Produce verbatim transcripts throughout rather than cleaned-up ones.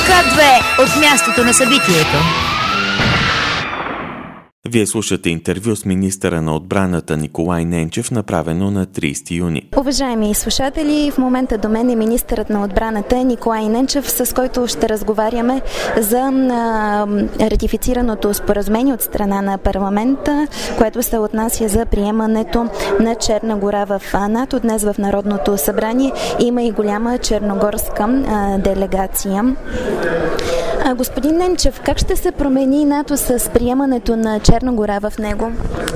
Ка две от мястото на събитието. Вие слушате интервю с министъра на отбраната Николай Ненчев, направено на тридесети юни. Уважаеми слушатели, в момента до мен е министърът на отбраната Николай Ненчев, с който ще разговаряме за а, ратифицираното споразумение от страна на парламента, което се отнася за приемането на Черна гора в НАТО. Днес в Народното събрание има и голяма черногорска а, делегация. А, господин Ненчев, как ще се промени НАТО с приемането на Черна гора в него?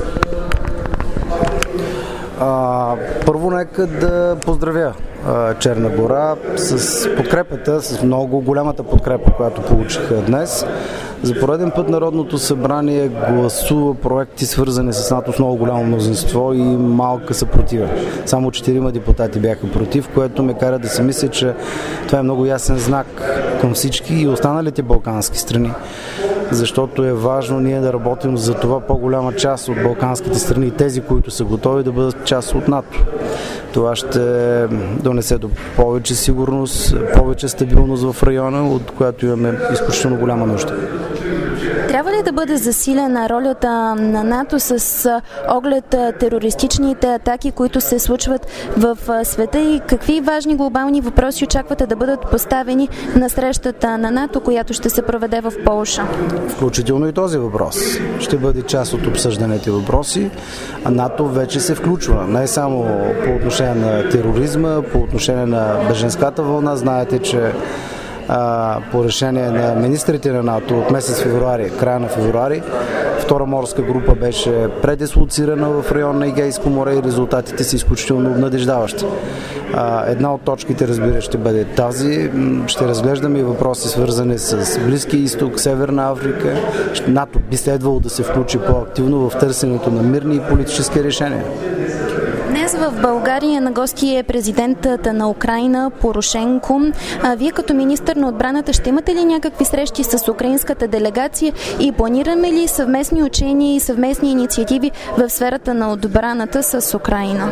А, първо нека да поздравя а, Черна гора с подкрепата, с много голямата подкрепа, която получиха днес. За пореден път Народното събрание гласува проекти, свързани с НАТО с много голямо мнозинство и малка съпротива. Само четирима депутати бяха против, което ме кара да си мисля, че това е много ясен знак към всички и останалите балкански страни, защото е важно ние да работим за това по-голяма част от балканските страни, тези, които са готови да бъдат част от НАТО. Това ще донесе до повече сигурност, повече стабилност в района, от която имаме изключително голяма нужда. Трябва ли да бъде засилена ролята на НАТО с оглед терористичните атаки, които се случват в света, и какви важни глобални въпроси очаквате да бъдат поставени на срещата на НАТО, която ще се проведе в Полша? Включително и този въпрос ще бъде част от обсъжданите въпроси. А НАТО вече се включва не само по отношение на тероризма, по отношение на беженската вълна. Знаете, че А, по решение на министрите на НАТО от месец февруари, края на февруари, втора морска група беше предислоцирана в район на Егейско море и резултатите са изключително обнадеждаващи. А, една от точките, разбира, ще бъде тази. Ще разглеждаме и въпроси, свързани с Близкия изток, Северна Африка. НАТО би следвало да се включи по-активно в търсенето на мирни и политически решения. Днес в България на гости е президентът на Украйна Порошенко. А вие като министър на отбраната ще имате ли някакви срещи с украинската делегация и планираме ли съвместни учения и съвместни инициативи в сферата на отбраната с Украйна?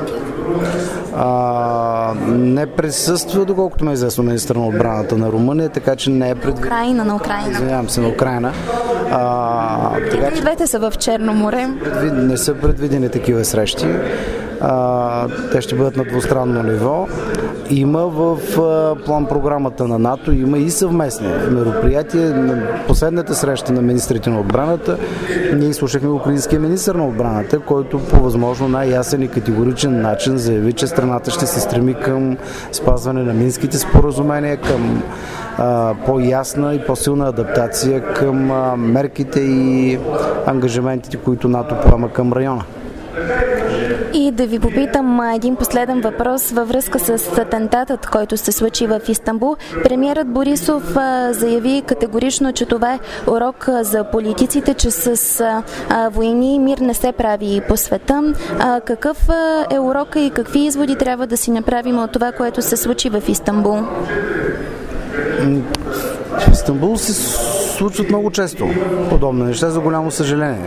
А, не присъства, доколкото ме е известно, министър на отбраната на Румъния, така че не е предвидено. Украйна, на Украйна. Извинявам се, на Украйна. А, така, и двете са в Черно море. Предвид... Не са предвидени такива срещи. А, те ще бъдат на двустранно ниво. Има в а, план програмата на НАТО, има и съвместни мероприятия. На последната среща на министрите на отбраната ние слушахме украинския министър на отбраната, който по възможно най-ясен и категоричен начин заяви, че страната ще се стреми към спазване на Минските споразумения, към а, по-ясна и по-силна адаптация към а, мерките и ангажиментите, които НАТО поема към района. И да ви попитам един последен въпрос във връзка с атентатът, който се случи в Истанбул. Премиерът Борисов а, заяви категорично, че това е урок за политиците, че с а, войни мир не се прави по света. А, какъв е урока и какви изводи трябва да си направим от това, което се случи в Истанбул? В Истанбул се случват много често подобни неща, за голямо съжаление.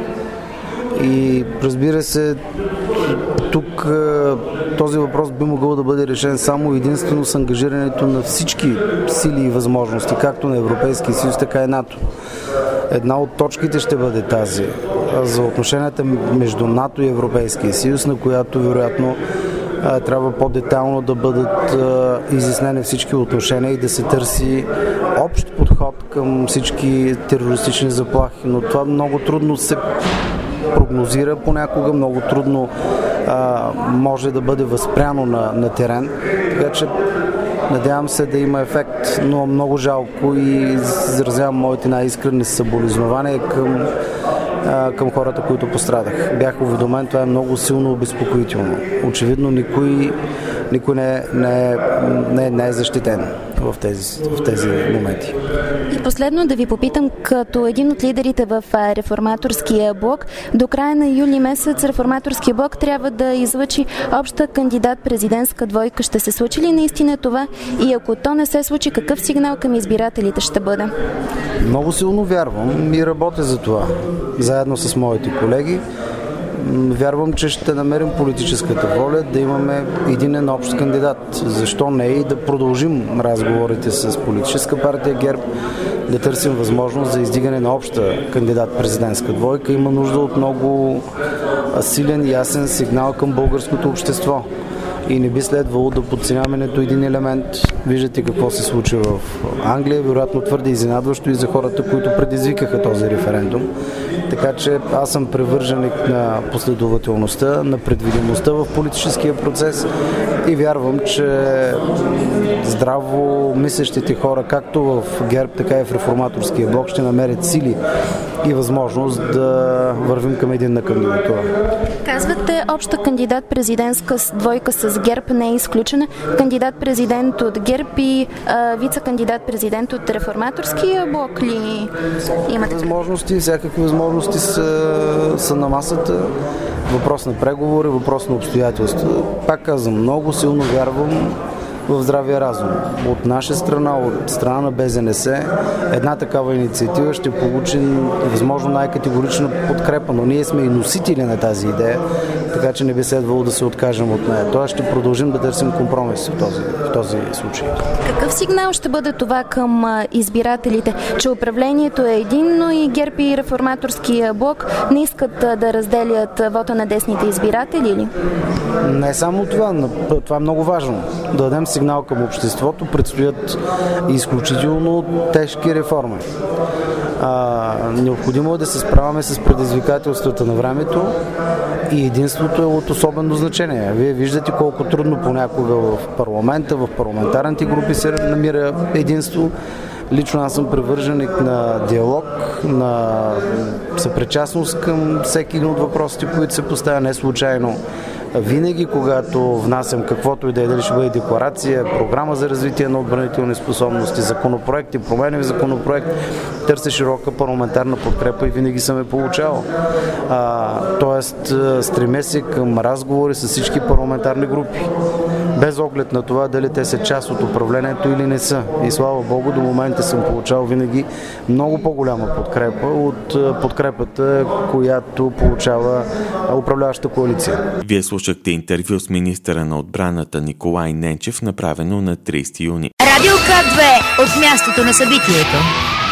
И разбира се, тук този въпрос би могъл да бъде решен само единствено с ангажирането на всички сили и възможности, както на Европейския съюз, така и НАТО. Една от точките ще бъде тази за отношенията между НАТО и Европейския съюз, на която вероятно трябва по-детайлно да бъдат изяснени всички отношения и да се търси общ подход към всички терористични заплахи. Но това много трудно се прогнозира понякога, много трудно а, може да бъде възпряно на, на терен. Така че надявам се да има ефект, но много жалко и изразявам моите най-искрени съболезнования към, а, към хората, които пострадах. Бях уведомен, това е много силно обезпокоително. Очевидно никой, никой не, не, не, не е защитен в тези, в тези моменти. И последно да ви попитам, като един от лидерите в Реформаторския блок, до края на юли месец Реформаторския блок трябва да излъчи обща кандидат-президентска двойка. Ще се случи ли наистина това? И ако то не се случи, какъв сигнал към избирателите ще бъде? Много силно вярвам и работя за това. Заедно с моите колеги. вярвам, че ще намерим политическата воля да имаме един общ кандидат. Защо не и да продължим разговорите с политическа партия ГЕРБ, да търсим възможност за издигане на обща кандидат-президентска двойка. Има нужда от много силен и ясен сигнал към българското общество. И не би следвало да подценяваме нито един елемент. Виждате какво се случи в Англия, вероятно твърде изненадващо и за хората, които предизвикаха този референдум. Така че аз съм привърженик на последователността, на предвидимостта в политическия процес и вярвам, че здраво мислещите хора, както в ГЕРБ, така и в реформаторския блок, ще намерят сили и възможност да вървим към единна кандидатура. Казвате, обща кандидат-президентска двойка с ГЕРБ не е изключена. Кандидат-президент от ГЕРБ и а, вице-кандидат-президент от реформаторския блок ли имате? Възможности, всякакви възможности са, са на масата. Въпрос на преговори, въпрос на обстоятелства. Пак казвам, много силно вярвам в здравия разум. От наша страна, от страна на БЗНС, една такава инициатива ще получи възможно най-категорична подкрепа, но ние сме и носители на тази идея, така че не би следвало да се откажем от нея. Тоест ще продължим да търсим компромис в този, в този случай. Какъв сигнал ще бъде това към избирателите, че управлението е единно и ГЕРБ и реформаторския блок не искат да разделят вота на десните избиратели ли? Не само това, това е много важно. Да дадем сигнал към обществото, предстоят изключително тежки реформи. А, необходимо е да се справяме с предизвикателствата на времето и единството е от особено значение. Вие виждате колко трудно понякога в парламента, в парламентарните групи се намира единство. Лично аз съм привърженик на диалог, на съпричастност към всеки един от въпросите, които се поставя не случайно. Винаги, когато внасям каквото и да е, дали ще бъде декларация, програма за развитие на отбранителни способности, законопроекти, промени в законопроект, търся широка парламентарна подкрепа и винаги съм я получавал. А, тоест, стремя се към разговори с всички парламентарни групи, без оглед на това дали те са част от управлението или не са. И слава Богу, до момента съм получавал винаги много по-голяма подкрепа от подкрепата, която получава управляваща коалиция. Вие слушахте интервю с министъра на отбраната Николай Ненчев, направено на тридесети юни. Радио К две от мястото на събитието.